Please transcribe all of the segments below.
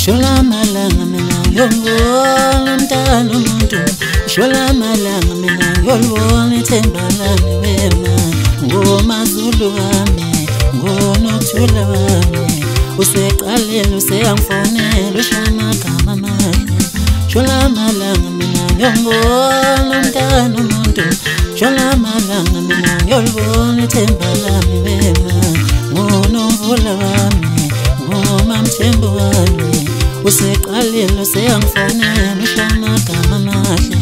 Shola malanga mina yolwona mntana umuntu Shola malanga mina yolwona ithemba lami wema ngoMazulu wami ngoNothula wami useqalile useyangifonela ushiya amagama amahle Shola malanga mina yolwona mntana umuntu Shola malanga mina yolwona ithemba lami wema ngoNomvula wami ngoMamthembu wami useqalile useyangifonela ushiya amagama amahle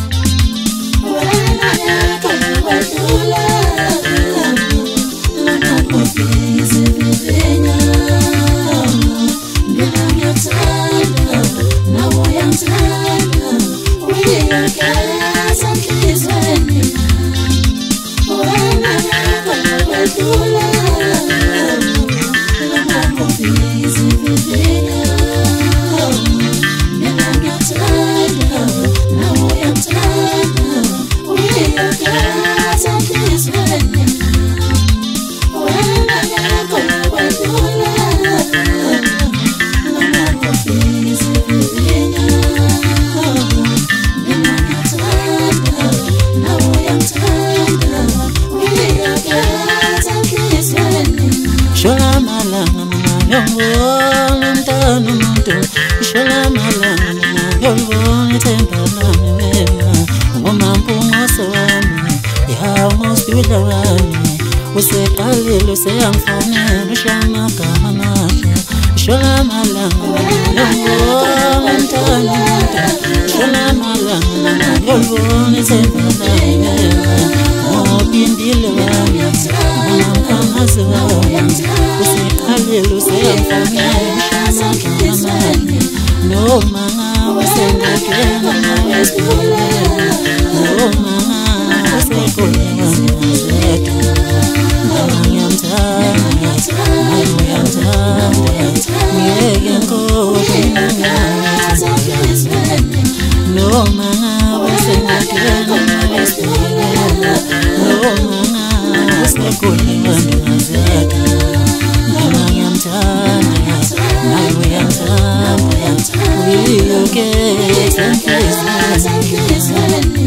wena yakhona wadlula lamakhofisi vivinya mina ngiyathanda nawe uyangithanda uyakhetha enhlizweni wena yakhona wadlula lamakhofisi vivinya mina ngiyathanda nawe uyangithanda uyakhetha enhlizweni wena yakhona wadlula lamakhofisi vivinya mina ngiyathanda nawe uyangithanda uyakhetha enhlizweni Shola malanga mina yolwona mntana umuntu Shola malanga mina yolwona ithemba lami wema ngoMampunguso wami yaMosibila wami useqalile useyangifonela ushiya amagama amahle Shola malanga mina yolwona mntana umuntu Shola malanga mina yolwona ithemba lami wema ngoPhindile wami ngoMkhamazi wami useqalile useyangifonela ushiya amagama amahle noma ngabe sengakena nawe esibhedlela noma ngabe sekhona ngazethu noma ngiyamthanda nawe uyamthanda ngiyeke nkosi noma ngabe sengakena nawe esibhedlela noma ngabe sekhona ngazethu noma ngiyamthanda nawe uyamthanda uyakhetha enhlizweni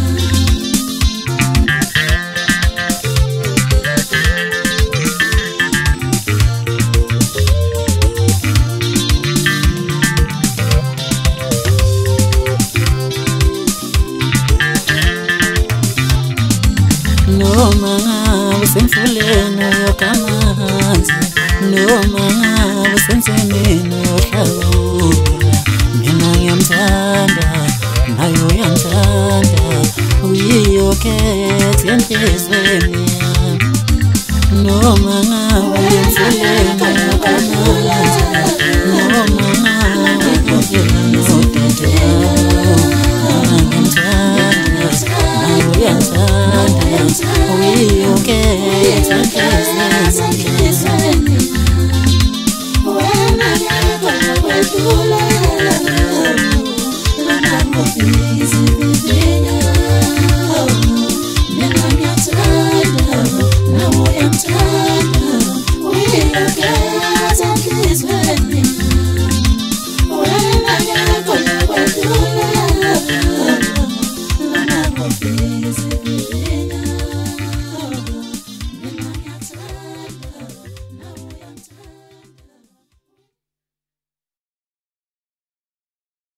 noma ngabe semfuleni yokamanzi noma ngabe sensemini yohlawula mina ngiyamthanda naye uyamthanda uyakhetha enhlizweni noma ngabe emfuleni yokamanzi noma ngabe emfuleni yotetela ngiyamthanda naye uyamthanda uyakhetha enhlizweni wena yakhona wadlula